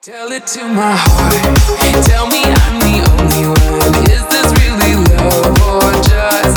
Tell it to my heart, tell me I'm the only one. Is this really love or just